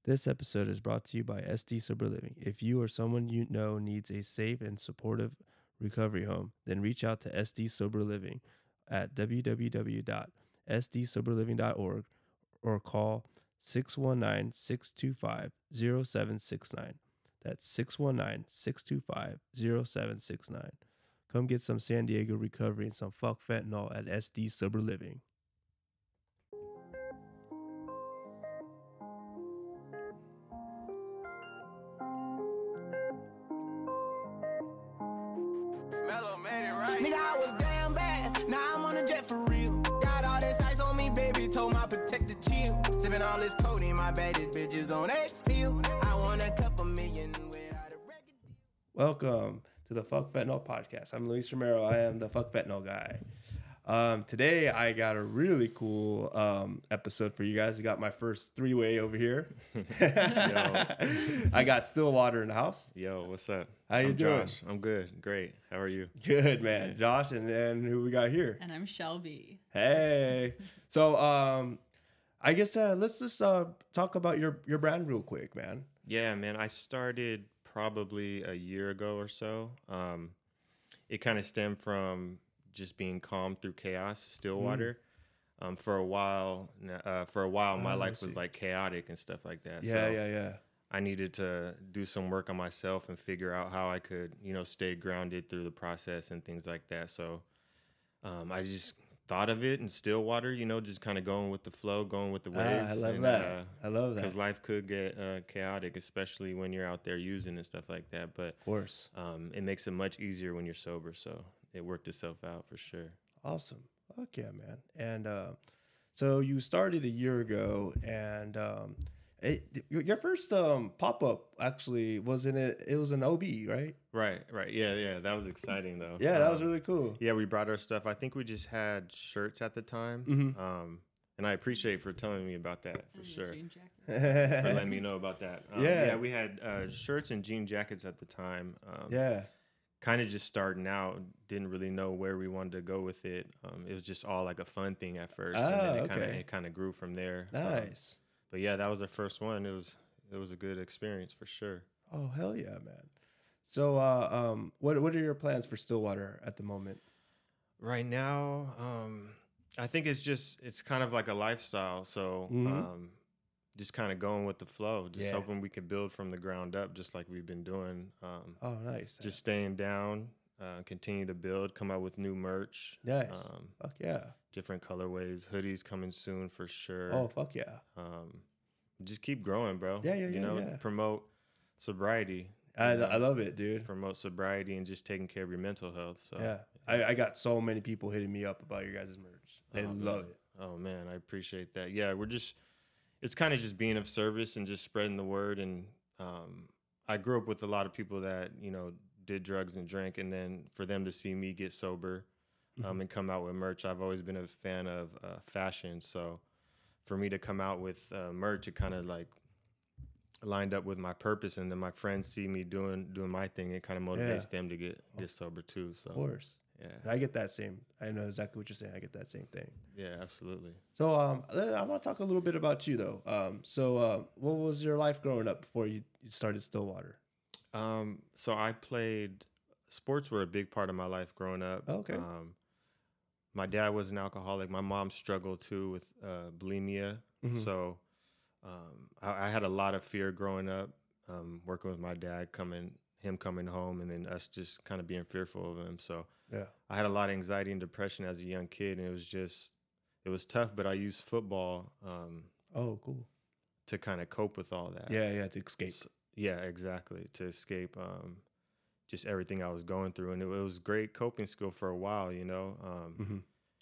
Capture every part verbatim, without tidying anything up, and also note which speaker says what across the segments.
Speaker 1: This episode is brought to you by S D Sober Living. If you or someone you know needs a safe and supportive recovery home, then reach out to S D Sober Living at w w w dot s d sober living dot org or call six one nine, six two five, zero seven six nine. That's six one nine, six two five, zero seven six nine. Come get some San Diego recovery and some fuck fentanyl at S D Sober Living.
Speaker 2: Nigga, I was damn bad. Now I'm on a jet for real. Got all this ice on me, baby. Told my protector chill. Sipping all this codeine, my baddest bitches on X pill. I want a couple million without a record deal.
Speaker 1: Welcome to the Fuck Fentanyl podcast. I'm Luis Romero. I am the Fuck Fentanyl guy. Um, today I got a really cool um, episode for you guys. I got my first three-way over here. I got Stillwater in the house.
Speaker 3: Yo, what's up?
Speaker 1: How you
Speaker 3: I'm
Speaker 1: doing?
Speaker 3: Josh. I'm good. Great. How are you?
Speaker 1: Good, man. Josh, and then who we got here?
Speaker 4: And I'm Shelby.
Speaker 1: Hey. So um, I guess uh, let's just uh, talk about your, your brand real quick, man.
Speaker 3: Yeah, man. I started probably a year ago or so. Um, it kind of stemmed from just being calm through chaos, Stillwater. Mm. Um, for a while, uh, for a while, my
Speaker 1: oh,
Speaker 3: life was like chaotic and stuff like that.
Speaker 1: Yeah,
Speaker 3: so
Speaker 1: yeah, yeah.
Speaker 3: I needed to do some work on myself and figure out how I could, you know, stay grounded through the process and things like that. So um, I just thought of it in Stillwater, you know, just kind of going with the flow, going with the waves.
Speaker 1: Ah, I love
Speaker 3: and,
Speaker 1: that.
Speaker 3: Uh,
Speaker 1: I love that.
Speaker 3: Because life could get uh, chaotic, especially when you're out there using and stuff like that. But
Speaker 1: of course,
Speaker 3: um, it makes it much easier when you're sober. So it worked itself out for sure.
Speaker 1: Awesome. Fuck yeah, man. And uh, so you started a year ago, and um, it, your first um, pop-up actually wasn't it? It was an O B, right?
Speaker 3: Right, right. Yeah, yeah. That was exciting, though.
Speaker 1: Yeah, that
Speaker 3: um,
Speaker 1: was really cool.
Speaker 3: Yeah, we brought our stuff. I think we just had shirts at the time.
Speaker 1: Mm-hmm.
Speaker 3: Um, and I appreciate for telling me about that, for
Speaker 4: And
Speaker 3: sure.
Speaker 4: jean jacket.
Speaker 3: For letting me know about that. Um,
Speaker 1: Yeah.
Speaker 3: Yeah, we had uh, shirts and jean jackets at the time. Um,
Speaker 1: Yeah.
Speaker 3: Kind of just starting out, didn't really know where we wanted to go with it. Um, it was just all like a fun thing at first, and
Speaker 1: Ah,
Speaker 3: then it kind of
Speaker 1: okay.
Speaker 3: it kind of grew from there. Um,
Speaker 1: Nice.
Speaker 3: but yeah, that was our first one. It was it was a good experience for sure.
Speaker 1: Oh, hell yeah, man. So uh, um, what what are your plans for Stillwater at the moment?
Speaker 3: Right now, um, I think it's just it's kind of like a lifestyle. So
Speaker 1: Mhm.
Speaker 3: um, just kind of going with the flow, just
Speaker 1: Yeah.
Speaker 3: hoping we can build from the ground up, just like we've been doing. Um,
Speaker 1: Oh, nice.
Speaker 3: just staying down, uh, continue to build, come out with new merch.
Speaker 1: Nice.
Speaker 3: Um,
Speaker 1: Fuck yeah.
Speaker 3: different colorways, hoodies coming soon for sure.
Speaker 1: Oh, fuck yeah.
Speaker 3: Um, just keep growing, bro.
Speaker 1: Yeah, yeah,
Speaker 3: You
Speaker 1: yeah,
Speaker 3: know,
Speaker 1: yeah.
Speaker 3: promote sobriety.
Speaker 1: I,
Speaker 3: you know,
Speaker 1: I love it, dude.
Speaker 3: promote sobriety and just taking care of your mental health. So
Speaker 1: Yeah. I, I got so many people hitting me up about your guys' merch. They
Speaker 3: Oh,
Speaker 1: love
Speaker 3: man.
Speaker 1: it.
Speaker 3: Oh man, I appreciate that. Yeah, we're just it's kind of just being of service and just spreading the word. And um, I grew up with a lot of people that, you know, did drugs and drank, and then for them to see me get sober um,
Speaker 1: Mm-hmm.
Speaker 3: and come out with merch, I've always been a fan of uh, fashion. So for me to come out with uh, merch, it kind of like lined up with my purpose, and then my friends see me doing doing my thing. It kind of motivates
Speaker 1: Yeah.
Speaker 3: them to get get sober too. So
Speaker 1: Of course.
Speaker 3: yeah,
Speaker 1: I get that same. I know exactly what you're saying. I get that same thing.
Speaker 3: yeah, absolutely.
Speaker 1: So um, I want to talk a little bit about you though. Um, so uh, what was your life growing up before you, you started Stillwater?
Speaker 3: Um, so I played sports were a big part of my life growing up.
Speaker 1: Okay.
Speaker 3: Um, my dad was an alcoholic. My mom struggled too with uh, bulimia.
Speaker 1: Mhm.
Speaker 3: So um, I, I had a lot of fear growing up, um, working with my dad, coming him coming home, and then us just kind of being fearful of him. So
Speaker 1: Yeah.
Speaker 3: I had a lot of anxiety and depression as a young kid, and it was just it was tough. But I used football um,
Speaker 1: Oh, cool.
Speaker 3: to kind of cope with all that.
Speaker 1: Yeah, yeah, to escape.
Speaker 3: So- yeah, exactly. To escape um, just everything I was going through. And it, it was great coping skill for a while, you know, um,
Speaker 1: Mhm.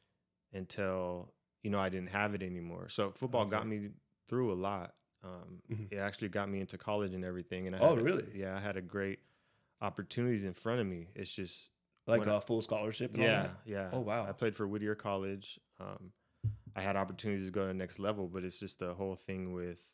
Speaker 3: until, you know, I didn't have it anymore. So football got
Speaker 1: Okay.
Speaker 3: me through a lot. Um,
Speaker 1: Mhm.
Speaker 3: It actually got me into college and everything. And I
Speaker 1: Oh,
Speaker 3: had a-
Speaker 1: really?
Speaker 3: yeah, I had a great opportunities in front of me. It's just,
Speaker 1: Like
Speaker 3: when
Speaker 1: a
Speaker 3: I-
Speaker 1: full scholarship and all
Speaker 3: yeah,
Speaker 1: that?
Speaker 3: yeah.
Speaker 1: Oh, wow.
Speaker 3: I played for Whittier College. Um, I had opportunities to go to the next level, but it's just the whole thing with,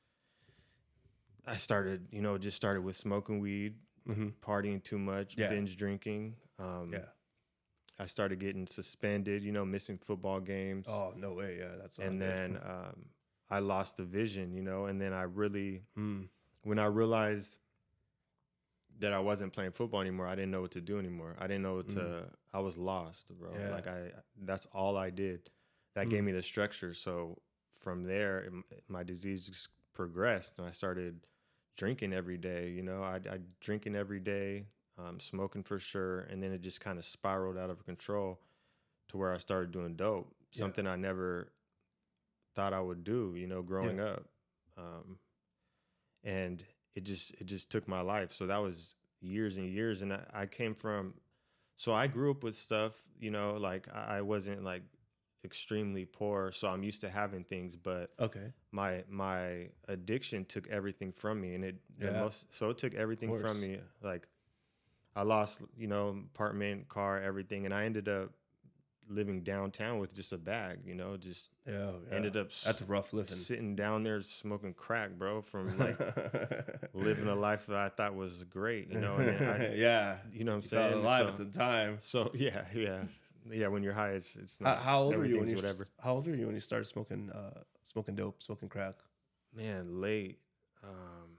Speaker 3: I started, you know, just started with smoking weed,
Speaker 1: Mm-hmm.
Speaker 3: partying too much,
Speaker 1: Yeah.
Speaker 3: binge drinking. Um,
Speaker 1: Yeah.
Speaker 3: I started getting suspended, you know, missing football games.
Speaker 1: Oh, no way. Yeah, that's not
Speaker 3: and
Speaker 1: good.
Speaker 3: then um, I lost the vision, you know, and then I really,
Speaker 1: Mm.
Speaker 3: when I realized that I wasn't playing football anymore, I didn't know what to do anymore. I didn't know what to,
Speaker 1: Mm.
Speaker 3: I was lost, bro.
Speaker 1: Yeah.
Speaker 3: Like I, that's all I did. That
Speaker 1: Mm.
Speaker 3: gave me the structure. So from there, it, my disease just progressed and I started drinking every day, you know, I, I drinking every day, um, smoking for sure. And then it just kind of spiraled out of control to where I started doing dope,
Speaker 1: Yeah.
Speaker 3: something I never thought I would do, you know, growing
Speaker 1: Yeah.
Speaker 3: up. Um, and it just, it just took my life. So that was years and years. And I, I came from, so I grew up with stuff, you know, like I, I wasn't like extremely poor. So I'm used to having things, but
Speaker 1: Okay.
Speaker 3: my, my addiction took everything from me. And it, the
Speaker 1: Yeah.
Speaker 3: most, so it took everything
Speaker 1: course.
Speaker 3: from me. Like I lost, you know, apartment, car, everything. And I ended up living downtown with just a bag, you know, just
Speaker 1: Yeah, yeah.
Speaker 3: ended up
Speaker 1: That's a rough living.
Speaker 3: sitting down there smoking crack, bro, from like living a life that I thought was great, you know. And then I,
Speaker 1: yeah,
Speaker 3: you know what I'm
Speaker 1: you felt
Speaker 3: saying?
Speaker 1: alive
Speaker 3: So,
Speaker 1: at the time.
Speaker 3: so yeah, yeah, yeah. When you're high, it's it's
Speaker 1: How,
Speaker 3: not.
Speaker 1: how old were you when
Speaker 3: everything's
Speaker 1: you
Speaker 3: whatever?
Speaker 1: How old were you when you started smoking uh smoking dope, smoking crack?
Speaker 3: Man, late. Um,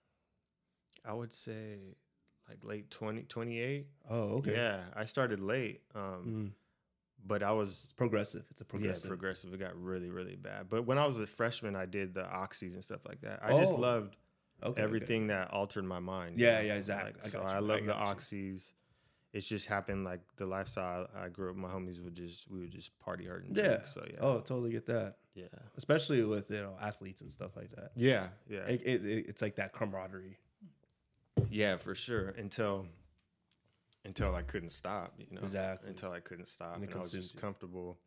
Speaker 3: I would say like late twenty, twenty-eight.
Speaker 1: Oh, okay.
Speaker 3: Yeah, I started late. Um,
Speaker 1: Mm.
Speaker 3: but I was
Speaker 1: It's progressive. It's a
Speaker 3: yeah
Speaker 1: progressive.
Speaker 3: progressive. It got really really bad. But when I was a freshman, I did the oxys and stuff like that. I just
Speaker 1: Oh,
Speaker 3: loved
Speaker 1: okay,
Speaker 3: everything
Speaker 1: okay.
Speaker 3: that altered my mind. you
Speaker 1: Yeah,
Speaker 3: know?
Speaker 1: yeah, exactly.
Speaker 3: Like,
Speaker 1: I
Speaker 3: so
Speaker 1: got you.
Speaker 3: I
Speaker 1: I
Speaker 3: love the
Speaker 1: got you.
Speaker 3: oxys. It's just happened like the lifestyle I grew up. My homies would just we would just party hard and
Speaker 1: Yeah.
Speaker 3: drink. So yeah,
Speaker 1: Oh, totally get that.
Speaker 3: yeah,
Speaker 1: Especially with you know athletes and stuff like that.
Speaker 3: yeah, yeah,
Speaker 1: It, it, it- it's like that camaraderie.
Speaker 3: yeah, for sure. Until until I couldn't stop. You know,
Speaker 1: Exactly.
Speaker 3: Until I couldn't stop,
Speaker 1: And
Speaker 3: and,
Speaker 1: it
Speaker 3: I was
Speaker 1: consumed
Speaker 3: just
Speaker 1: you.
Speaker 3: comfortable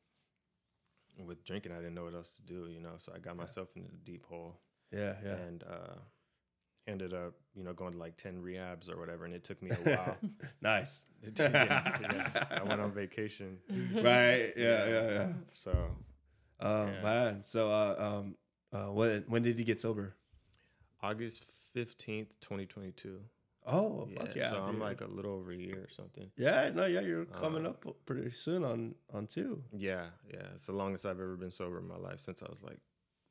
Speaker 3: with drinking. I didn't know what else to do. You know, so I got myself into a deep hole.
Speaker 1: Yeah, yeah.
Speaker 3: And uh, ended up, you know, going to like ten rehabs or whatever, and it took me a while.
Speaker 1: Nice.
Speaker 3: yeah, yeah. I went on vacation.
Speaker 1: Right. Yeah, yeah, yeah.
Speaker 3: So
Speaker 1: Oh
Speaker 3: Yeah.
Speaker 1: man. So uh, um, uh, when when did you get sober?
Speaker 3: August fifteenth, twenty twenty-two.
Speaker 1: Oh,
Speaker 3: Yeah,
Speaker 1: fuck yeah.
Speaker 3: so I'm
Speaker 1: dude.
Speaker 3: like a little over a year or something.
Speaker 1: Yeah, no, yeah, you're coming
Speaker 3: Uh,
Speaker 1: up pretty soon on on two.
Speaker 3: Yeah, yeah. It's the longest I've ever been sober in my life since I was like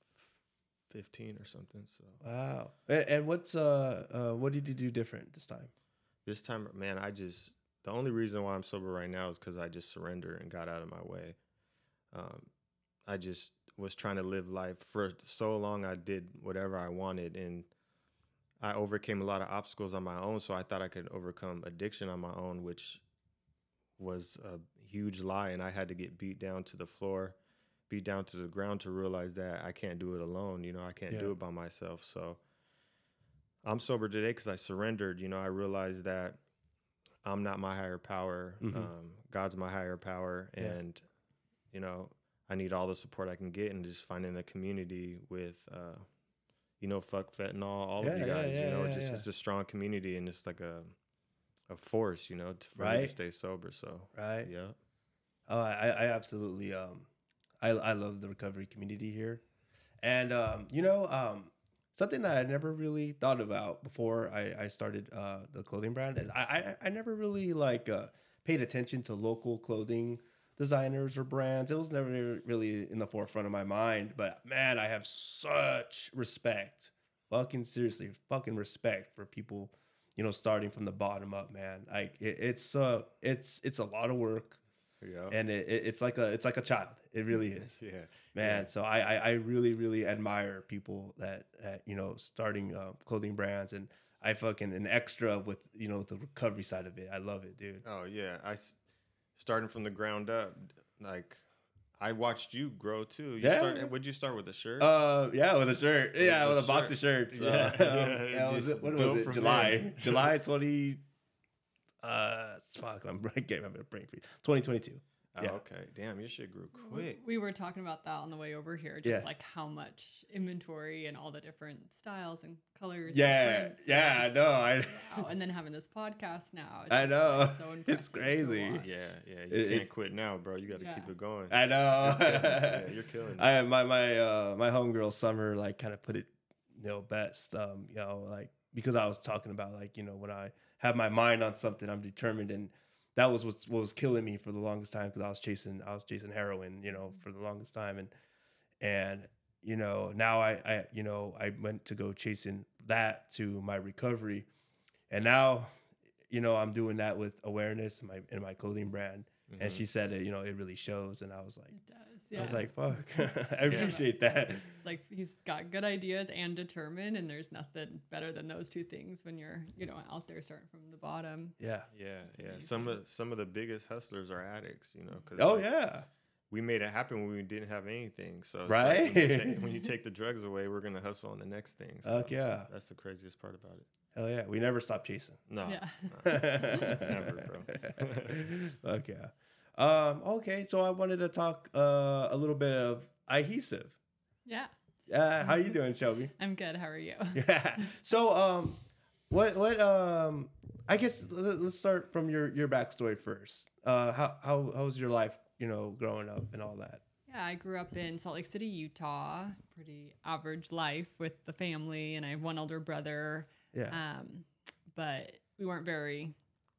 Speaker 3: fifteen or something. So
Speaker 1: Wow. And, and what's uh, uh what did you do different this time?
Speaker 3: this time, man, I just, the only reason why I'm sober right now is because I just surrendered and got out of my way. Um, I just was trying to live life for so long. I did whatever I wanted, and I overcame a lot of obstacles on my own. So I thought I could overcome addiction on my own, which was a huge lie. And I had to get beat down to the floor, beat down to the ground to realize that I can't do it alone. You know, I can't
Speaker 1: Yeah.
Speaker 3: do it by myself. So I'm sober today because I surrendered. You know, I realized that I'm not my higher power.
Speaker 1: Mhm.
Speaker 3: Um, God's my higher power.
Speaker 1: Yeah.
Speaker 3: And, you know, I need all the support I can get, and just finding the community with, uh, you know, fuck fentanyl, all
Speaker 1: Yeah,
Speaker 3: of you
Speaker 1: yeah,
Speaker 3: guys,
Speaker 1: yeah,
Speaker 3: you know,
Speaker 1: yeah,
Speaker 3: just
Speaker 1: yeah.
Speaker 3: it's a strong community, and it's like a a force, you know, to, for me
Speaker 1: Right.
Speaker 3: to stay sober. So
Speaker 1: Right.
Speaker 3: yeah,
Speaker 1: Oh, I, I absolutely um, I I love the recovery community here, and um, you know, um, something that I never really thought about before I I started uh the clothing brand is I I, I never really like uh paid attention to local clothing designers or brands. It was never really in the forefront of my mind, but man, I have such respect, fucking seriously, fucking respect for people, you know, starting from the bottom up, man. Like it, it's uh it's it's a lot of work.
Speaker 3: yeah,
Speaker 1: And it, it, it's like a it's like a child. It really is,
Speaker 3: yeah,
Speaker 1: man.
Speaker 3: yeah.
Speaker 1: So I, I I really really admire people that, that you know starting uh, clothing brands, and I fucking an extra with you know the recovery side of it. I love it, dude.
Speaker 3: Oh yeah, I s- starting from the ground up. Like I watched you grow too. You
Speaker 1: Yeah.
Speaker 3: Start, would you start with a shirt?
Speaker 1: Uh, yeah, with a shirt. Yeah,
Speaker 3: With
Speaker 1: with
Speaker 3: a
Speaker 1: a box
Speaker 3: shirt.
Speaker 1: of shirts.
Speaker 3: Yeah,
Speaker 1: Uh,
Speaker 3: yeah,
Speaker 1: um,
Speaker 3: it
Speaker 1: yeah, was
Speaker 3: just
Speaker 1: it, when was
Speaker 3: built
Speaker 1: it?
Speaker 3: from
Speaker 1: July.
Speaker 3: there.
Speaker 1: July twenty. Uh, fuck, I'm I can't remember brain freeze. twenty twenty-two.
Speaker 3: oh,
Speaker 1: yeah.
Speaker 3: okay. Damn, your shit grew quick.
Speaker 4: We were talking about that on the way over here, just
Speaker 1: Yeah.
Speaker 4: like how much inventory and all the different styles and colors.
Speaker 1: Yeah,
Speaker 4: and prints.
Speaker 1: yeah, I
Speaker 4: It's
Speaker 1: know. I
Speaker 4: Wow. And then having this podcast now. It's
Speaker 1: I
Speaker 4: just,
Speaker 1: know.
Speaker 4: like, so
Speaker 1: It's
Speaker 4: impressive to
Speaker 1: crazy.
Speaker 4: watch.
Speaker 3: Yeah, yeah. You
Speaker 1: It-
Speaker 3: can't
Speaker 1: it's-
Speaker 3: quit now, bro. You got to keep
Speaker 4: Yeah.
Speaker 3: it going.
Speaker 1: I know.
Speaker 3: yeah, you're killing it.
Speaker 1: I my my uh my homegirl Summer like kind of put it you know best um you know like because I was talking about like you know when I have my mind on something I'm determined, and that was what, what was killing me for the longest time because I was chasing I was chasing heroin you know for the longest time, and and you know, now I, I, you know, I went to go chasing that to my recovery. And now, you know, I'm doing that with awareness in my, in my clothing brand. Mm-hmm. And she said it, you know, it really shows. And I was like,
Speaker 4: it does. Yeah.
Speaker 1: I was like, fuck, I appreciate
Speaker 4: yeah.
Speaker 1: that.
Speaker 4: It's like he's got good ideas and determined, and there's nothing better than those two things when you're, you know, out there starting from the bottom.
Speaker 1: Yeah.
Speaker 3: Yeah. Yeah. Some of, some of the biggest hustlers are addicts, you know, cause
Speaker 1: oh
Speaker 3: like,
Speaker 1: yeah.
Speaker 3: we made it happen when we didn't have anything. So it's
Speaker 1: right.
Speaker 3: like when, you take, when you take the drugs away, we're going to hustle on the next thing. So
Speaker 1: Fuck yeah.
Speaker 3: That's the craziest part about it.
Speaker 1: Hell yeah. We never stop chasing.
Speaker 3: No.
Speaker 4: Yeah.
Speaker 3: no never, bro.
Speaker 1: Fuck yeah. Um, okay. So I wanted to talk uh, a little bit of adhesive.
Speaker 4: Yeah.
Speaker 1: Uh, how you doing, Shelby?
Speaker 4: I'm good. How are you?
Speaker 1: Yeah. So, um, what, what, um, I guess let's start from your, your backstory first. Uh, how, how, how was your life, you know, growing up and all that?
Speaker 4: Yeah, I grew up in Salt Lake City, Utah. Pretty average life with the family, and I have one older brother.
Speaker 1: Yeah.
Speaker 4: Um, but we weren't very,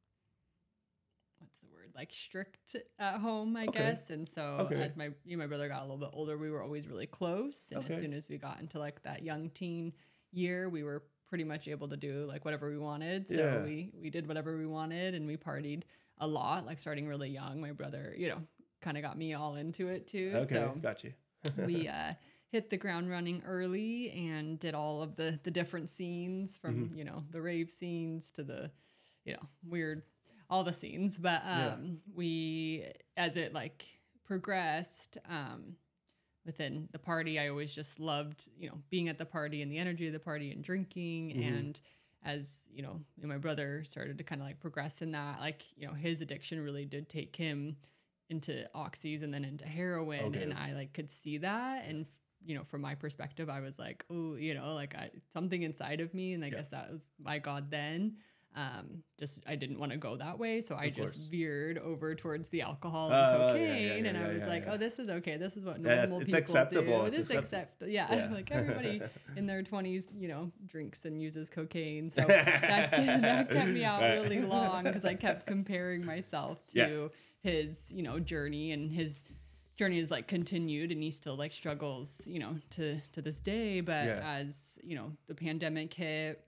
Speaker 4: what's the word, like strict at home, I
Speaker 1: Okay.
Speaker 4: guess. And so
Speaker 1: Okay.
Speaker 4: as my me and my brother got a little bit older, we were always really close. And
Speaker 1: Okay.
Speaker 4: as soon as we got into like that young teen year, we were pretty much able to do like whatever we wanted. So
Speaker 1: Yeah.
Speaker 4: we we did whatever we wanted, and we partied a lot, like starting really young. My brother, you know, kind of got me all into it too.
Speaker 1: Okay.
Speaker 4: So
Speaker 1: Got you.
Speaker 4: we uh, hit the ground running early and did all of the the different scenes from
Speaker 1: Mhm.
Speaker 4: you know the rave scenes to the you know weird all the scenes. But um,
Speaker 1: Yeah.
Speaker 4: we as it like progressed um, within the party, I always just loved you know being at the party and the energy of the party and drinking.
Speaker 1: Mhm.
Speaker 4: And as you know, my brother started to kind of like progress in that, like you know his addiction really did take him into oxys and then into heroin.
Speaker 1: Okay.
Speaker 4: And I like could see that. And, you know, from my perspective, I was like, oh, you know, like I, something inside of me. And I
Speaker 1: Yeah.
Speaker 4: guess that was my God then. Um, just, I didn't want to go that way. So I
Speaker 1: Of
Speaker 4: just
Speaker 1: course.
Speaker 4: vered over towards the alcohol
Speaker 1: Oh,
Speaker 4: and
Speaker 1: yeah,
Speaker 4: cocaine.
Speaker 1: yeah, yeah,
Speaker 4: and I
Speaker 1: yeah,
Speaker 4: was
Speaker 1: yeah,
Speaker 4: like,
Speaker 1: yeah.
Speaker 4: oh, this is okay. This is what
Speaker 1: Yeah, it's-
Speaker 4: normal
Speaker 1: it's
Speaker 4: people
Speaker 1: acceptable.
Speaker 4: do.
Speaker 1: It's
Speaker 4: This is
Speaker 1: acceptable.
Speaker 4: accept, yeah,
Speaker 1: Yeah.
Speaker 4: like everybody in their twenties, you know, drinks and uses cocaine. So that, that kept me out
Speaker 1: Right.
Speaker 4: really long because I kept comparing myself to
Speaker 1: Yeah.
Speaker 4: his, you know, journey, and his journey is like continued, and he still like struggles, you know, to to this day. But
Speaker 1: Yeah.
Speaker 4: as you know, the pandemic hit,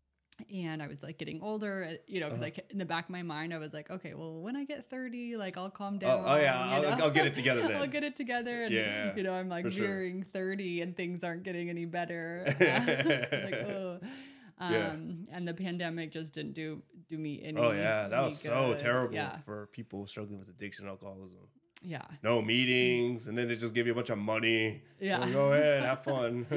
Speaker 4: and I was like getting older, you know, because
Speaker 1: Uh-huh.
Speaker 4: like in the back of my mind, I was like, okay, well, when I get thirty, like I'll calm
Speaker 1: Oh,
Speaker 4: down.
Speaker 1: oh yeah.
Speaker 4: you
Speaker 1: I'll,
Speaker 4: know?
Speaker 1: I'll get it together then.
Speaker 4: I'll get it together. And,
Speaker 1: Yeah,
Speaker 4: you know, I'm like
Speaker 1: for sure.
Speaker 4: veering thirty and things aren't getting any better. like, oh. Um,
Speaker 1: Yeah.
Speaker 4: And the pandemic just didn't do do me any
Speaker 1: Oh yeah, that
Speaker 4: any
Speaker 1: was so
Speaker 4: good.
Speaker 1: terrible
Speaker 4: Yeah.
Speaker 1: for people struggling with addiction and alcoholism.
Speaker 4: Yeah.
Speaker 1: No meetings, and then they just give you a bunch of money.
Speaker 4: Yeah.
Speaker 1: Well, go ahead, have fun.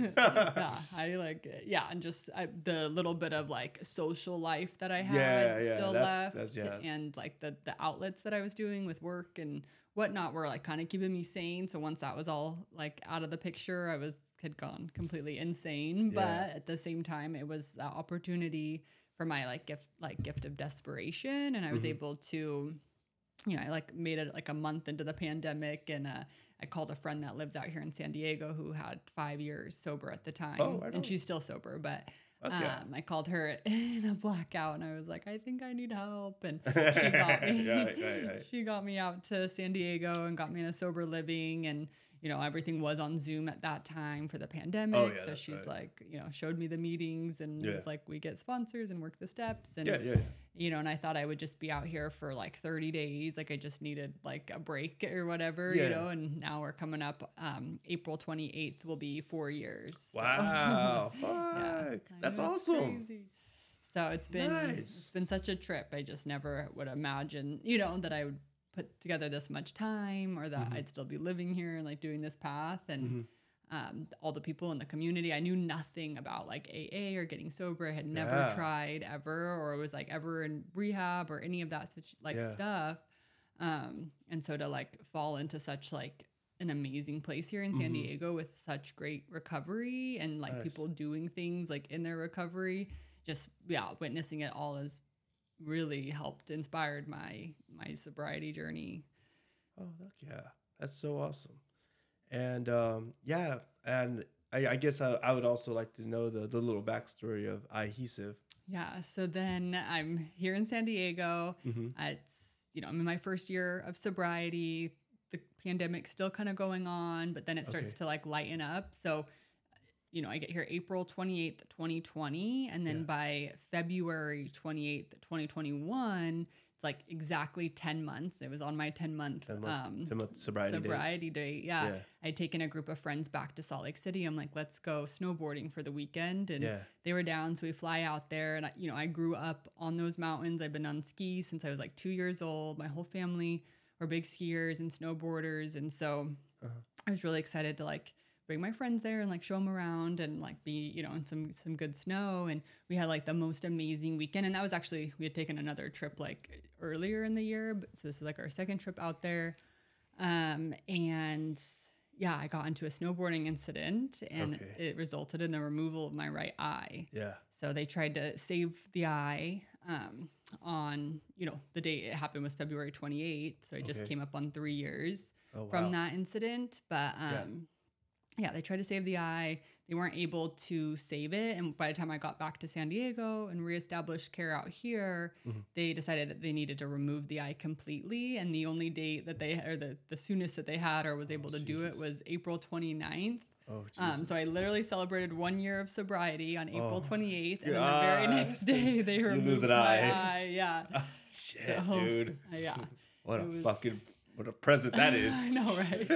Speaker 4: yeah, I like yeah, and just I, the little bit of like social life that I had
Speaker 1: Yeah, yeah,
Speaker 4: still
Speaker 1: that's-
Speaker 4: left,
Speaker 1: that's- yeah.
Speaker 4: and like the the outlets that I was doing with work and whatnot were like kind of keeping me sane. So once that was all like out of the picture, I was had gone completely insane.
Speaker 1: Yeah.
Speaker 4: But at the same time, it was the opportunity for my like gift like gift of desperation, and I was
Speaker 1: Mhm.
Speaker 4: able to. You know, I like made it like a month into the pandemic, and uh, I called a friend that lives out here in San Diego who had five years sober at the time,
Speaker 1: Oh, right on.
Speaker 4: and she's still sober. But
Speaker 1: Fuck
Speaker 4: um,
Speaker 1: yeah.
Speaker 4: I called her in a blackout, and I was like, I think I need help, and she got me.
Speaker 1: Right, right, right.
Speaker 4: She got me out to San Diego and got me in a sober living, and you know everything was on Zoom at that time for the pandemic.
Speaker 1: Oh, yeah,
Speaker 4: so
Speaker 1: that's
Speaker 4: she's
Speaker 1: right.
Speaker 4: like, you know, showed me the meetings and
Speaker 1: Yeah.
Speaker 4: was like, we get sponsors and work the steps, and
Speaker 1: Yeah, yeah, yeah.
Speaker 4: you know, and I thought I would just be out here for like thirty days. Like I just needed like a break or whatever,
Speaker 1: Yeah.
Speaker 4: you know, and now we're coming up. Um, April twenty-eighth will be four years. So-
Speaker 1: Wow, fuck,
Speaker 4: Yeah, I
Speaker 1: that's
Speaker 4: know, it's
Speaker 1: awesome.
Speaker 4: crazy. So it's been,
Speaker 1: Nice.
Speaker 4: it's been such a trip. I just never would imagine, you know, that I would put together this much time or that
Speaker 1: Mhm.
Speaker 4: I'd still be living here and like doing this path. And,
Speaker 1: Mhm.
Speaker 4: um, all the people in the community. I knew nothing about like A A or getting sober. I had never
Speaker 1: Yeah.
Speaker 4: tried ever, or was like ever in rehab or any of that such like
Speaker 1: Yeah.
Speaker 4: stuff. Um, and so to like fall into such like an amazing place here in San
Speaker 1: Mhm.
Speaker 4: Diego with such great recovery and like
Speaker 1: Nice.
Speaker 4: people doing things like in their recovery, just yeah, witnessing it all has really helped inspired my my sobriety journey.
Speaker 1: Oh, heck yeah. That's so awesome. And um, yeah, and I, I guess I, I would also like to know the, the little backstory of adhesive.
Speaker 4: Yeah. So then I'm here in San Diego.
Speaker 1: Mm-hmm.
Speaker 4: Uh, It's, you know, I'm in my first year of sobriety. The pandemic still kind of going on, but then it starts
Speaker 1: Okay.
Speaker 4: to like lighten up. So, you know, I get here April twenty-eighth, twenty twenty, and then
Speaker 1: Yeah.
Speaker 4: by February twenty-eighth, twenty twenty-one, it's like exactly ten months. It was on my ten month
Speaker 1: ten month,
Speaker 4: um,
Speaker 1: ten month sobriety,
Speaker 4: sobriety date. Yeah.
Speaker 1: Yeah.
Speaker 4: I'd taken a group of friends back to Salt Lake City. I'm like, let's go snowboarding for the weekend. And
Speaker 1: Yeah.
Speaker 4: they were down. So we fly out there. And, I, you know, I grew up on those mountains. I've been on skis since I was like two years old. My whole family were big skiers and snowboarders. And so
Speaker 1: Uh-huh.
Speaker 4: I was really excited to like bring my friends there and like show them around and like be, you know, in some some good snow. And we had like the most amazing weekend. And that was actually, we had taken another trip like earlier in the year. But, so this was like our second trip out there. Um, and yeah, I got into a snowboarding incident and
Speaker 1: Okay.
Speaker 4: it resulted in the removal of my right eye.
Speaker 1: Yeah.
Speaker 4: So they tried to save the eye um, on, you know, the date it happened was February twenty-eighth. So I just
Speaker 1: Okay.
Speaker 4: came up on three years
Speaker 1: Oh, wow.
Speaker 4: from that incident. But
Speaker 1: Yeah.
Speaker 4: um, yeah. they tried to save the eye. They weren't able to save it. And by the time I got back to San Diego and reestablished care out here,
Speaker 1: Mhm.
Speaker 4: they decided that they needed to remove the eye completely. And the only date that they, or the, the soonest that they had or was able to do it
Speaker 1: Jesus.
Speaker 4: was April twenty-ninth.
Speaker 1: Oh,
Speaker 4: Um, so I
Speaker 1: Jesus.
Speaker 4: literally celebrated one year of sobriety on April
Speaker 1: Oh,
Speaker 4: twenty-eighth, and then the very
Speaker 1: God.
Speaker 4: next day they
Speaker 1: You
Speaker 4: removed
Speaker 1: lose an
Speaker 4: my
Speaker 1: eye.
Speaker 4: eye. Yeah,
Speaker 1: Shit,
Speaker 4: So,
Speaker 1: dude.
Speaker 4: uh, yeah.
Speaker 1: What a
Speaker 4: it was-
Speaker 1: fucking, what a present that is.
Speaker 4: I know,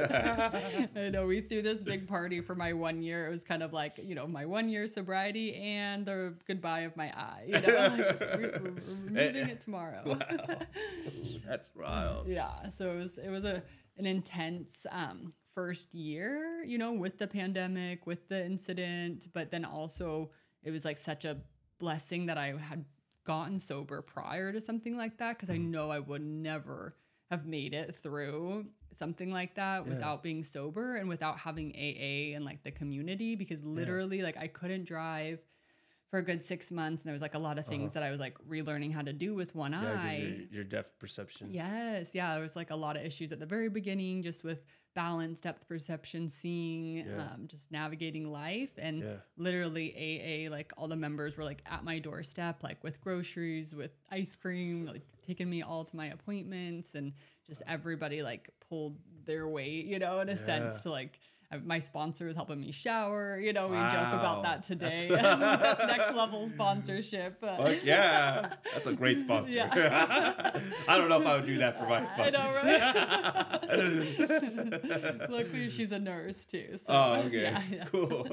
Speaker 4: right? I know. We threw this big party for my one year. It was kind of like, you know, my one year sobriety and the goodbye of my eye. You know, like, we're, we're removing it tomorrow.
Speaker 1: Wow. That's wild.
Speaker 4: Yeah, so it was it was a an intense um, first year, you know, with the pandemic, with the incident, but then also it was like such a blessing that I had gotten sober prior to something like that because I know I would never have made it through something like that
Speaker 1: Yeah.
Speaker 4: without being sober and without having A A and like the community because literally like I couldn't drive for a good six months and there was like a lot of things
Speaker 1: Uh-huh.
Speaker 4: that I was like relearning how to do with one
Speaker 1: Yeah, 'cause
Speaker 4: eye.
Speaker 1: your, your depth perception.
Speaker 4: Yes, yeah, there was like a lot of issues at the very beginning, just with balance, depth perception, seeing,
Speaker 1: Yeah.
Speaker 4: um, just navigating life, and
Speaker 1: Yeah.
Speaker 4: literally A A, like all the members were like at my doorstep, like with groceries, with ice cream, like taking me all to my appointments, and just everybody like pulled their weight, you know, in a
Speaker 1: Yeah.
Speaker 4: sense to like. uh, My sponsor was helping me shower. You know, we joke
Speaker 1: Wow.
Speaker 4: about that today.
Speaker 1: That's-
Speaker 4: That's next level sponsorship. but-
Speaker 1: Oh, yeah, that's a great sponsor.
Speaker 4: Yeah.
Speaker 1: I don't know if I would do that for my
Speaker 4: I
Speaker 1: sponsors.
Speaker 4: know, right? Luckily, she's a nurse too. So,
Speaker 1: Oh, okay,
Speaker 4: yeah, yeah.
Speaker 1: cool.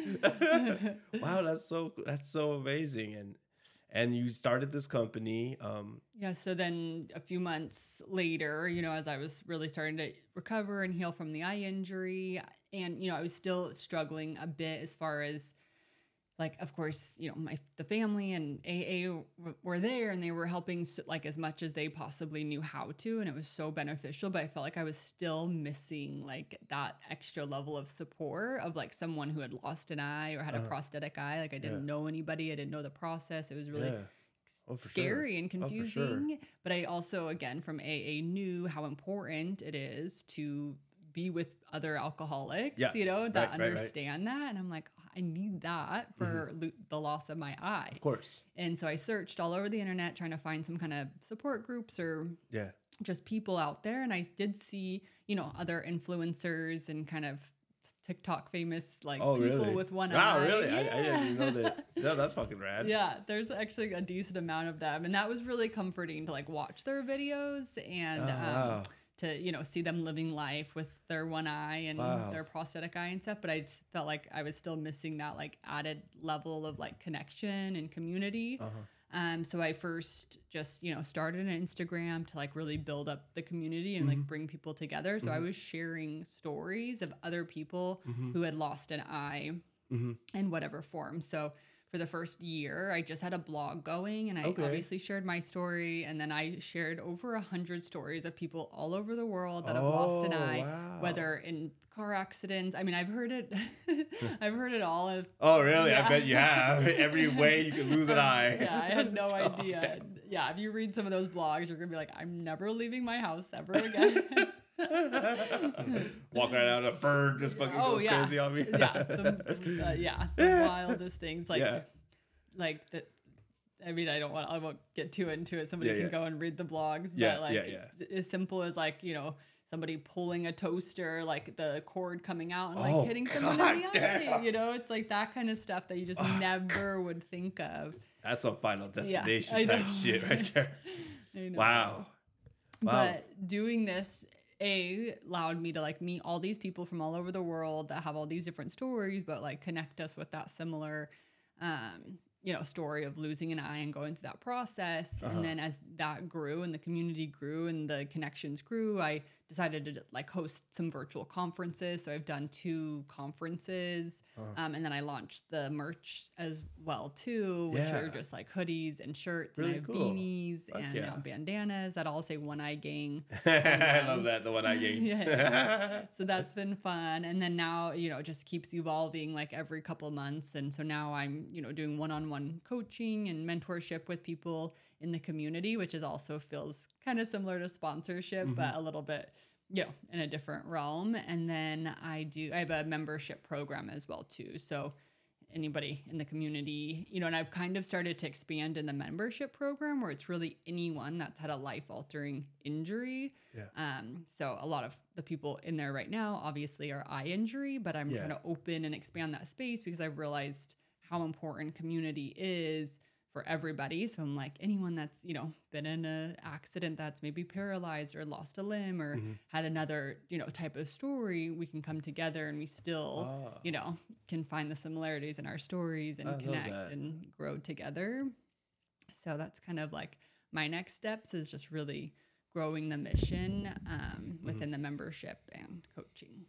Speaker 1: Wow, that's so that's so amazing, and and you started this company. Um,
Speaker 4: Yeah. So then a few months later, you know, as I was really starting to recover and heal from the eye injury, and, you know, I was still struggling a bit as far as, like, of course, you know, my the family and A A w- were there and they were helping s like as much as they possibly knew how to, and it was so beneficial. But I felt like I was still missing like that extra level of support of like someone who had lost an eye or had a
Speaker 1: Uh-huh.
Speaker 4: prosthetic eye. Like I didn't
Speaker 1: Yeah.
Speaker 4: know anybody, I didn't know the process. It was really
Speaker 1: yeah. Oh, for
Speaker 4: scary
Speaker 1: sure.
Speaker 4: and
Speaker 1: Oh, for sure.
Speaker 4: confusing. But I also, again, from A A knew how important it is to be with other alcoholics,
Speaker 1: Yeah.
Speaker 4: you know, that
Speaker 1: Right, right, right.
Speaker 4: understand that. And I'm like, I need that for lo- the loss of my eye.
Speaker 1: Of course.
Speaker 4: And so I searched all over the internet trying to find some kind of support groups or
Speaker 1: Yeah.
Speaker 4: just people out there. And I did see, you know, other influencers and kind of TikTok famous like
Speaker 1: Oh,
Speaker 4: people
Speaker 1: really?
Speaker 4: with one
Speaker 1: Wow,
Speaker 4: eye.
Speaker 1: really? I, I didn't even know
Speaker 4: Yeah.
Speaker 1: that. No, that's fucking rad.
Speaker 4: Yeah, there's actually a decent amount of them, and that was really comforting to like watch their videos and
Speaker 1: Oh,
Speaker 4: um,
Speaker 1: wow.
Speaker 4: to you know see them living life with their one eye and
Speaker 1: Wow.
Speaker 4: their prosthetic eye and stuff. But I just felt like I was still missing that like added level of like connection and community.
Speaker 1: Uh-huh.
Speaker 4: Um, so I first just, you know, started an Instagram to like really build up the community and like bring people together. So I was sharing stories of other people who had lost an eye
Speaker 1: Mhm.
Speaker 4: in whatever form. So for the first year, I just had a blog going and I
Speaker 1: Okay.
Speaker 4: obviously shared my story. And then I shared over a hundred stories of people all over the world that have lost an
Speaker 1: Oh,
Speaker 4: eye,
Speaker 1: wow.
Speaker 4: whether in car accidents. I mean, I've heard it, I've heard it all. Of,
Speaker 1: Oh, really?
Speaker 4: Yeah.
Speaker 1: I bet you have. Every way you can lose an eye.
Speaker 4: Yeah, I had no
Speaker 1: So
Speaker 4: idea.
Speaker 1: bad.
Speaker 4: Yeah, if you read some of those blogs, you're gonna be like, I'm never leaving my house ever again.
Speaker 1: Walk right out, a bird just fucking
Speaker 4: Oh,
Speaker 1: goes
Speaker 4: yeah.
Speaker 1: crazy on me.
Speaker 4: yeah, the, uh, yeah, the wildest things like,
Speaker 1: Yeah.
Speaker 4: like that. I mean, I don't want. I won't get too into it. Somebody
Speaker 1: Yeah,
Speaker 4: can
Speaker 1: yeah.
Speaker 4: go and read the blogs.
Speaker 1: Yeah,
Speaker 4: but like,
Speaker 1: yeah, yeah.
Speaker 4: as simple as like you know, somebody pulling a toaster, like the cord coming out and like
Speaker 1: Oh,
Speaker 4: hitting someone
Speaker 1: God
Speaker 4: in the
Speaker 1: damn.
Speaker 4: eye. You know, it's like that kind of stuff that you just never would think of.
Speaker 1: That's some Final Destination
Speaker 4: I
Speaker 1: type
Speaker 4: know.
Speaker 1: shit right there.
Speaker 4: I know.
Speaker 1: Wow. Wow.
Speaker 4: But doing this, A, allowed me to like meet all these people from all over the world that have all these different stories, but like connect us with that similar, um, you know, story of losing an eye and going through that process.
Speaker 1: Uh-huh.
Speaker 4: And then as that grew and the community grew and the connections grew, I decided to like host some virtual conferences. So I've done two conferences.
Speaker 1: Uh-huh.
Speaker 4: Um, and then I launched the merch as well too, which
Speaker 1: Yeah.
Speaker 4: are just like hoodies and shirts
Speaker 1: Really
Speaker 4: and I have
Speaker 1: cool.
Speaker 4: beanies
Speaker 1: Fuck
Speaker 4: and
Speaker 1: yeah.
Speaker 4: now bandanas that all say One Eye Gang.
Speaker 1: I
Speaker 4: um,
Speaker 1: love that, the one I gave.
Speaker 4: Yeah. So that's been fun. And then now, you know, it just keeps evolving like every couple of months. And so now I'm, you know, doing one-on-one coaching and mentorship with people in the community, which is also feels kind of similar to sponsorship,
Speaker 1: Mm-hmm.
Speaker 4: but a little bit, you know, in a different realm. And then I do, I have a membership program as well too. So anybody in the community, you know, and I've kind of started to expand in the membership program where it's really anyone that's had a life-altering injury.
Speaker 1: Yeah.
Speaker 4: Um, so a lot of the people in there right now obviously are eye injury, but I'm
Speaker 1: Yeah.
Speaker 4: trying to open and expand that space because I've realized how important community is for everybody. So I'm like, anyone that's, you know, been in an accident that's maybe paralyzed or lost a limb or
Speaker 1: Mm-hmm.
Speaker 4: had another, you know, type of story, we can come together and we still,
Speaker 1: Ah.
Speaker 4: you know, can find the similarities in our stories and
Speaker 1: I love
Speaker 4: connect
Speaker 1: that.
Speaker 4: and grow together. So that's kind of like my next steps is just really growing the mission um,
Speaker 1: Mm-hmm.
Speaker 4: within the membership and coaching.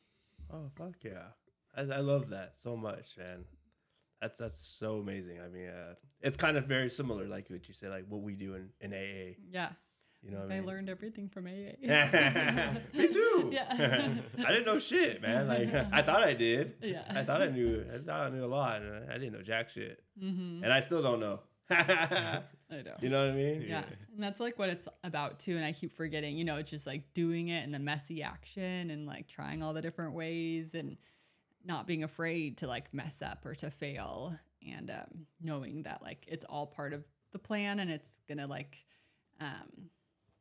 Speaker 1: Oh, fuck yeah. I, I love that so much, man. That's that's so amazing. I mean, uh, it's kind of very similar, like what you say, like what we do in, in A A.
Speaker 4: Yeah.
Speaker 1: You know what
Speaker 4: I
Speaker 1: I mean?
Speaker 4: learned everything from A A.
Speaker 1: Me too.
Speaker 4: Yeah.
Speaker 1: I didn't know shit, man. Like I thought I did.
Speaker 4: Yeah.
Speaker 1: I thought I knew. I thought I knew a lot, and I, I didn't know jack shit.
Speaker 4: Mm-hmm.
Speaker 1: And I still don't know.
Speaker 4: I know.
Speaker 1: You know what I mean?
Speaker 4: Yeah. And that's like what it's about too. And I keep forgetting, you know, it's just like doing it and the messy action and like trying all the different ways and not being afraid to like mess up or to fail and um, knowing that like it's all part of the plan and it's gonna like um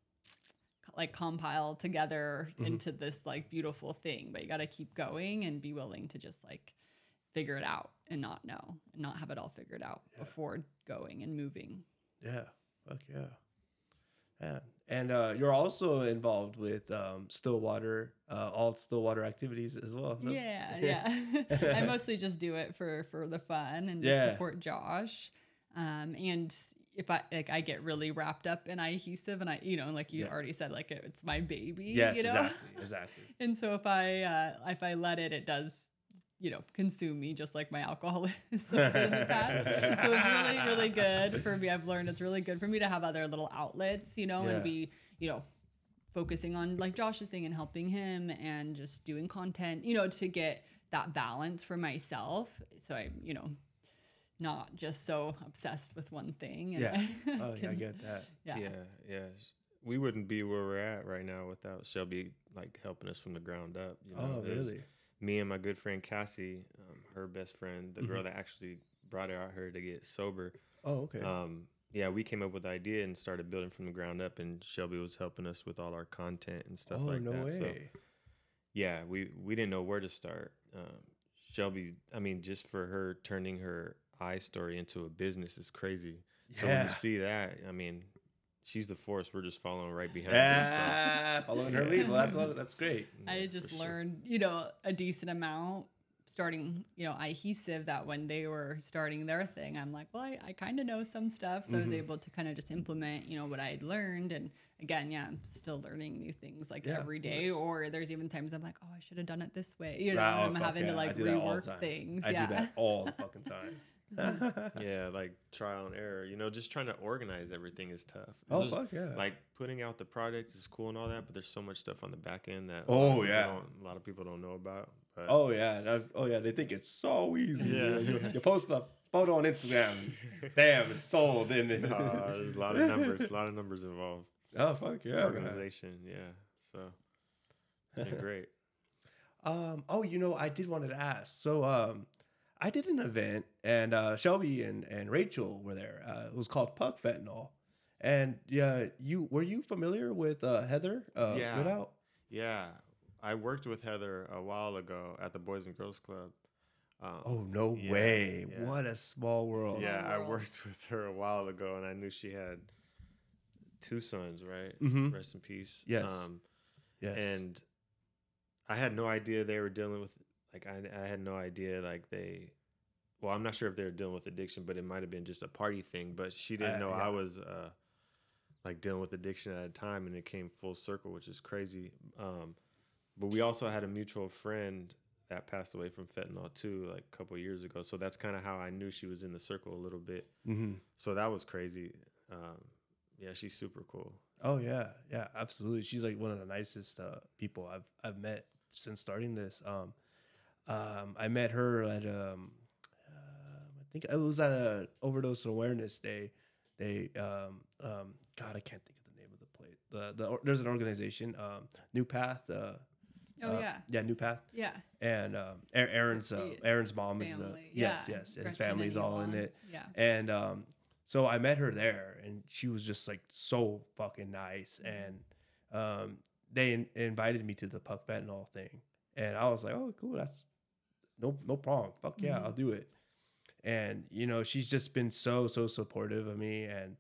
Speaker 4: co- like compile together
Speaker 1: Mhm.
Speaker 4: into this like beautiful thing, but you got to keep going and be willing to just like figure it out and not know and not have it all figured out
Speaker 1: Yeah.
Speaker 4: before going and moving.
Speaker 1: Yeah. Fuck yeah. Yeah. And uh, you're also involved with um, Stillwater, uh, all Stillwater activities as well. no?
Speaker 4: Yeah, yeah. I mostly just do it for for the fun and just
Speaker 1: Yeah.
Speaker 4: support Josh. Um, and if I like, I get really wrapped up in adhesive, and I, you know, like you
Speaker 1: Yeah.
Speaker 4: already said, like it, it's my baby.
Speaker 1: Yes,
Speaker 4: you know?
Speaker 1: exactly. Exactly.
Speaker 4: And so if I uh, if I let it, it does, you know, consume me just like my alcoholism in the past. So it's really, really good for me. I've learned it's really good for me to have other little outlets, you know,
Speaker 1: Yeah.
Speaker 4: and be, you know, focusing on like Josh's thing and helping him and just doing content, you know, to get that balance for myself. So I, you know, not just so obsessed with one thing. And
Speaker 1: Yeah.
Speaker 4: I
Speaker 1: Oh, yeah, I
Speaker 4: can-
Speaker 1: get that.
Speaker 4: yeah.
Speaker 3: Yeah, yeah. We wouldn't be where we're at right now without Shelby like helping us from the ground up. You know?
Speaker 1: Oh,
Speaker 3: It was
Speaker 1: really?
Speaker 3: Me and my good friend Cassie, um, her best friend, the
Speaker 1: Mm-hmm.
Speaker 3: girl that actually brought her out here to get sober.
Speaker 1: Oh, okay.
Speaker 3: Um, yeah, we came up with the idea and started building from the ground up, and Shelby was helping us with all our content and stuff
Speaker 1: oh,
Speaker 3: like
Speaker 1: no
Speaker 3: that.
Speaker 1: way.
Speaker 3: So yeah, we we didn't know where to start. Um, Shelby, I mean, just for her turning her eye story into a business is crazy. So when
Speaker 1: Yeah.
Speaker 3: you see that, I mean, she's the force. We're just following right behind her. So.
Speaker 1: Ah, following her lead. Well, that's all, that's great.
Speaker 4: I
Speaker 3: Yeah,
Speaker 4: just
Speaker 3: for sure.
Speaker 4: learned, you know, a decent amount starting, you know, adhesive that when they were starting their thing, I'm like, well, I, I kind of know some stuff. So I was
Speaker 1: Mhm.
Speaker 4: able to kind of just implement, you know, what I had learned. And again, yeah, I'm still learning new things like
Speaker 1: Yeah,
Speaker 4: every
Speaker 1: of
Speaker 4: day.
Speaker 1: course.
Speaker 4: Or there's even times I'm like, oh, I should have done it this way. You know,
Speaker 1: Right,
Speaker 4: and
Speaker 1: oh,
Speaker 4: I'm
Speaker 1: fuck
Speaker 4: having
Speaker 1: yeah.
Speaker 4: to
Speaker 1: I
Speaker 4: like
Speaker 1: do that all the
Speaker 4: rework
Speaker 1: time.
Speaker 4: things.
Speaker 1: I
Speaker 4: yeah.
Speaker 1: do that all the fucking time.
Speaker 3: Yeah, like trial and error. You know, just trying to organize everything is tough.
Speaker 1: Oh,
Speaker 3: There's-
Speaker 1: fuck yeah.
Speaker 3: Like putting out the product is cool and all that, but there's so much stuff on the back end that a lot of
Speaker 1: Oh,
Speaker 3: people
Speaker 1: yeah.
Speaker 3: don't- a lot of people don't know about. But
Speaker 1: Oh yeah, that- oh yeah. They think it's so easy.
Speaker 3: Yeah.
Speaker 1: You, you, you post a photo on Instagram, bam, it's sold. And then,
Speaker 3: Nah, there's a lot of numbers, a lot of numbers involved.
Speaker 1: oh fuck yeah, man.
Speaker 3: Organization, yeah. So it's been great.
Speaker 1: Um. Oh, you know, I did wanted to ask. So, um, I did an event, and uh, Shelby and and Rachel were there. Uh, it was called Puck Fentanyl, and yeah, you were you familiar with uh, Heather? Uh,
Speaker 3: Yeah.
Speaker 1: Without?
Speaker 3: Yeah, I worked with Heather a while ago at the Boys and Girls Club. Um,
Speaker 1: Oh, no
Speaker 3: yeah,
Speaker 1: way.
Speaker 3: yeah.
Speaker 1: What a small world.
Speaker 3: yeah, I
Speaker 4: world.
Speaker 3: worked with her a while ago, and I knew she had two sons, right?
Speaker 1: Mhm.
Speaker 3: Rest in peace.
Speaker 1: Yes.
Speaker 3: Um,
Speaker 1: Yes.
Speaker 3: and I had no idea they were dealing with, like, I, I had no idea, like, they, well, I'm not sure if they were dealing with addiction, but it might have been just a party thing. But she didn't
Speaker 1: Uh,
Speaker 3: know
Speaker 1: yeah.
Speaker 3: I was, uh, like, dealing with addiction at a time, and it came full circle, which is crazy. Um, but we also had a mutual friend that passed away from fentanyl, too, like, a couple of years ago. So that's kind of how I knew she was in the circle a little bit.
Speaker 1: Mm-hmm.
Speaker 3: So that was crazy. Um, yeah, she's super cool.
Speaker 1: Oh yeah, yeah, absolutely. She's like one of the nicest uh, people I've I've met since starting this. Um, um, I met her at um, uh, I think it was at a overdose awareness day. They um, um, God, I can't think of the name of the place. The the or, there's an organization, um, New Path. Uh,
Speaker 4: Oh
Speaker 1: uh,
Speaker 4: yeah.
Speaker 1: yeah, New Path.
Speaker 4: Yeah.
Speaker 1: And um, A- Aaron's uh,
Speaker 4: The
Speaker 1: Aaron's mom is the
Speaker 4: family.
Speaker 1: yes,
Speaker 4: Yeah.
Speaker 1: yes, his
Speaker 4: Gretchen
Speaker 1: family's
Speaker 4: and
Speaker 1: all in
Speaker 4: Elon.
Speaker 1: it.
Speaker 4: Yeah.
Speaker 1: And um, so I met her there, and she was just like so fucking nice. And um, they in- invited me to the Puck Fentanyl thing, and I was like, oh, cool, that's no no problem. Fuck yeah,
Speaker 4: Mhm.
Speaker 1: I'll do it. And you know, she's just been so so supportive of me, and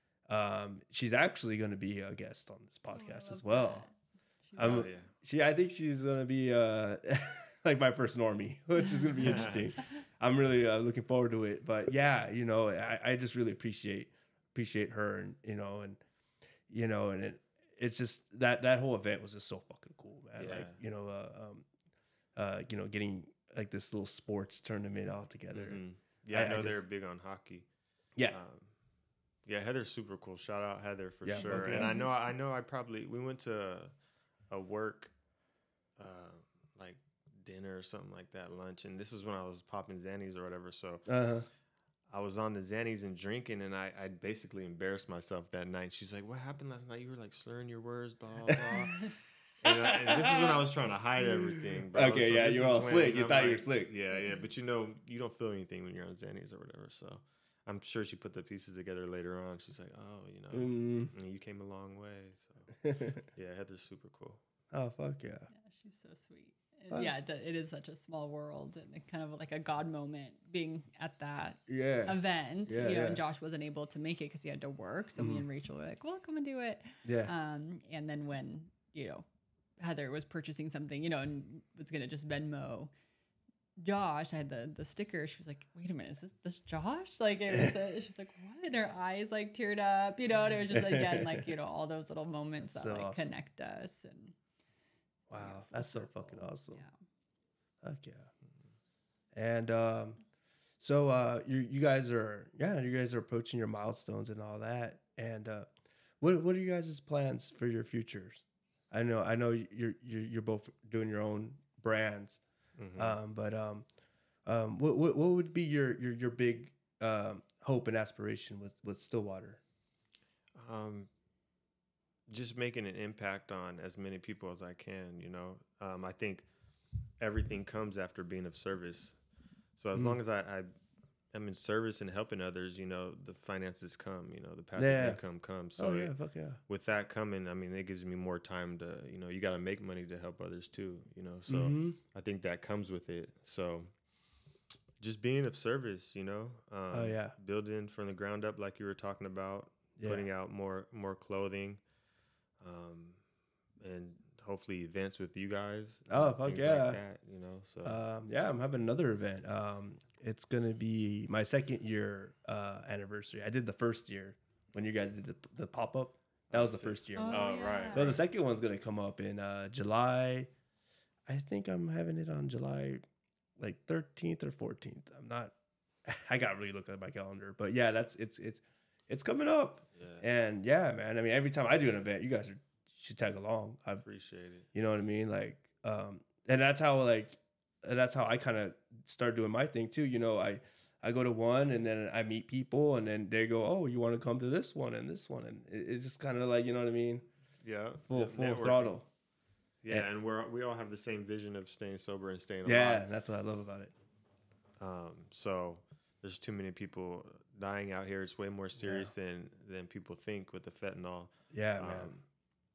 Speaker 1: um, she's actually going to be a guest on this
Speaker 4: Oh, I
Speaker 1: podcast as
Speaker 4: love
Speaker 1: well.
Speaker 4: that. She's
Speaker 1: I'm-
Speaker 3: Oh,
Speaker 4: awesome.
Speaker 3: yeah.
Speaker 1: She, I think she's gonna be uh, like my first normie, which is gonna be interesting. I'm really uh, looking forward to it. But yeah, you know, I, I just really appreciate appreciate her, and you know, and you know, and it, it's just that that whole event was just so fucking cool, man.
Speaker 3: Yeah.
Speaker 1: Like you know, uh, um, uh, you know, getting like this little sports tournament all together.
Speaker 3: Mhm. Yeah,
Speaker 1: I-
Speaker 3: I,
Speaker 1: I
Speaker 3: know
Speaker 1: just-
Speaker 3: they're big on hockey.
Speaker 1: Yeah,
Speaker 3: Um, yeah, Heather's super cool. Shout out Heather for
Speaker 1: Yeah,
Speaker 3: sure.
Speaker 1: fuck
Speaker 3: And
Speaker 1: yeah.
Speaker 3: I know, I know, I probably we went to a, a work, uh, like dinner or something like that, lunch. And this is when I was popping Xannies or whatever. So
Speaker 1: uh-huh.
Speaker 3: I was on the Xannies and drinking, and I, I basically embarrassed myself that night. She's like, "What happened last night? You were like slurring your words, blah blah." blah. And, I, and this is when I was trying to hide everything, bro.
Speaker 1: Okay, yeah,
Speaker 3: this
Speaker 1: you were
Speaker 3: is
Speaker 1: all
Speaker 3: when
Speaker 1: slick. You
Speaker 3: I'm
Speaker 1: thought you were
Speaker 3: like-
Speaker 1: slick.
Speaker 3: Yeah, yeah, but you know, you don't feel anything when you're on Xannies or whatever. So I'm sure she put the pieces together later on. She's like, "Oh, you know,
Speaker 1: Mm.
Speaker 3: and you came a long way." So yeah, Heather's super cool.
Speaker 1: Oh fuck yeah.
Speaker 4: Yeah, she's so sweet. And
Speaker 1: Fun.
Speaker 4: yeah, it, do- it is such a small world and it kind of like a God moment being at that
Speaker 1: Yeah.
Speaker 4: event.
Speaker 1: Yeah,
Speaker 4: you know,
Speaker 1: yeah.
Speaker 4: and Josh wasn't able to make it because he had to work. So
Speaker 1: Mhm.
Speaker 4: me and Rachel were like, "Well, come and do it."
Speaker 1: Yeah.
Speaker 4: Um, and then when you know Heather was purchasing something, you know, and was gonna just Venmo Josh, I had the the sticker. She was like, "Wait a minute, is this this Josh?" Like it was. Uh, she's like, "What?" And her eyes like teared up, you know. And it was just again like you know all those little moments that
Speaker 1: So
Speaker 4: like
Speaker 1: awesome.
Speaker 4: connect us. And
Speaker 1: Wow,
Speaker 4: yeah, full
Speaker 1: that's so
Speaker 4: circle.
Speaker 1: fucking awesome.
Speaker 4: Yeah.
Speaker 1: Heck yeah. And um, so uh, you you guys are yeah you guys are approaching your milestones and all that. And uh, what what are you guys' plans for your futures? I know I know you're you're you're both doing your own brands,
Speaker 3: Mhm.
Speaker 1: um, but um, um, what, what what would be your your your big um, hope and aspiration with with Stillwater?
Speaker 3: Um, just making an impact on as many people as I can, you know. Um, I think everything comes after being of service. So as
Speaker 1: Mm.
Speaker 3: long as I, I am in service and helping others, you know, the finances come, you know, the passive
Speaker 1: Yeah.
Speaker 3: income comes. So
Speaker 1: oh yeah,
Speaker 3: it-
Speaker 1: fuck yeah.
Speaker 3: with that coming, I mean, it gives me more time to, you know, you got to make money to help others too, you know. So
Speaker 1: Mhm.
Speaker 3: I think that comes with it. So just being of service, you know. Um,
Speaker 1: Oh, yeah.
Speaker 3: Building from the ground up, like you were talking about,
Speaker 1: Yeah.
Speaker 3: putting out more more clothing, um, and hopefully events with you guys.
Speaker 1: Oh,
Speaker 3: and
Speaker 1: fuck
Speaker 3: things
Speaker 1: yeah.
Speaker 3: Like that, you know. So
Speaker 1: Um, yeah, I'm having another event. Um, it's gonna be my second year uh, anniversary. I did the first year when you guys did the, the pop up. That was the
Speaker 3: Sick.
Speaker 1: first year.
Speaker 4: Oh,
Speaker 3: Oh, right.
Speaker 4: yeah.
Speaker 1: So the second one's gonna come up in uh, July. I think I'm having it on July like thirteenth or fourteenth. I'm not. I got to really look at my calendar, but yeah, that's it's it's it's coming up.
Speaker 3: yeah,
Speaker 1: And yeah, man. I mean, every time I do an event, you guys are, should tag along. I
Speaker 3: appreciate it.
Speaker 1: you know what I mean? Like, um, and that's how like, and that's how I kind of start doing my thing too. You know, I, I go to one and then I meet people and then they go, oh, you want to come to this one and this one. And it, it's just kind of like, you know what I mean?
Speaker 3: Yeah,
Speaker 1: Full,
Speaker 3: yeah,
Speaker 1: full
Speaker 3: networking.
Speaker 1: throttle.
Speaker 3: Yeah, and we're we all have the same vision of staying sober and staying
Speaker 1: Yeah.
Speaker 3: alive.
Speaker 1: That's what I love about it.
Speaker 3: Um, so there's too many people dying out here. It's way more serious than than people think with the fentanyl.
Speaker 1: Yeah, man.
Speaker 3: Um,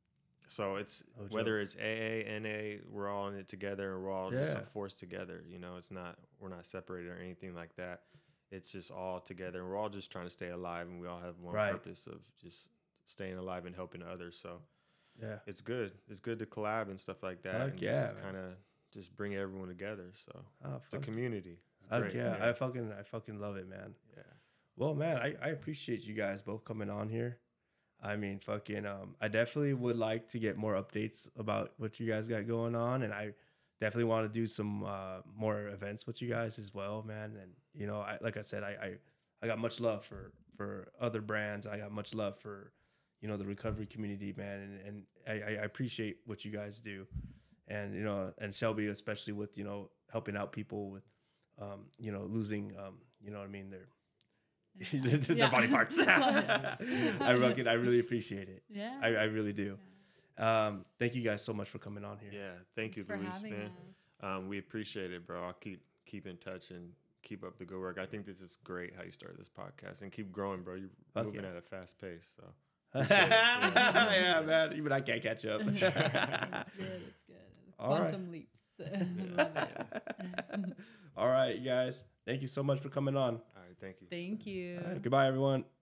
Speaker 3: So it's
Speaker 1: No joke.
Speaker 3: whether it's A A, N A, we're all in it together, and we're all just a
Speaker 1: Yeah.
Speaker 3: force together. You know, it's not we're not separated or anything like that. It's just all together, and we're all just trying to stay alive, and we all have one
Speaker 1: Right.
Speaker 3: purpose of just staying alive and helping others. So
Speaker 1: Yeah.
Speaker 3: it's good. It's good to collab and stuff like that,
Speaker 1: Heck
Speaker 3: and
Speaker 1: yeah,
Speaker 3: just
Speaker 1: man.
Speaker 3: kind of just bring everyone together. So
Speaker 1: Oh,
Speaker 3: it's a
Speaker 1: fuck.
Speaker 3: community. It's
Speaker 1: Heck
Speaker 3: great.
Speaker 1: yeah. I fucking I fucking love it, man.
Speaker 3: yeah.
Speaker 1: Well, man, I, I appreciate you guys both coming on here. I mean, fucking, um, I definitely would like to get more updates about what you guys got going on, and I definitely want to do some uh, more events with you guys as well, man. And you know, I, like I said, I, I I got much love for for other brands. I got much love for you know the recovery community, man, and and I, I appreciate what you guys do, and you know, and Shelby especially with you know helping out people with um, you know losing um, you know what I mean their their
Speaker 4: Yeah.
Speaker 1: body parts. I reckon I really appreciate it.
Speaker 4: Yeah.
Speaker 1: I, I really do. Um, thank you guys so much for coming on here.
Speaker 3: Yeah. Thank you,
Speaker 4: Thanks for
Speaker 3: Luis,
Speaker 4: having
Speaker 3: man.
Speaker 4: us.
Speaker 3: Um, we appreciate it, bro. I'll keep keep in touch and keep up the good work. I think this is great how you started this podcast and keep growing, bro. You're
Speaker 1: Fuck
Speaker 3: moving
Speaker 1: yeah.
Speaker 3: at a fast pace. So
Speaker 1: Yeah, man. Even I can't catch up.
Speaker 4: It's good. It's good.
Speaker 1: All right.
Speaker 4: Quantum leaps. Love it.
Speaker 1: All right, you guys. Thank you so much for coming on.
Speaker 3: all right, thank you.
Speaker 4: Thank you.
Speaker 1: All right, goodbye, everyone.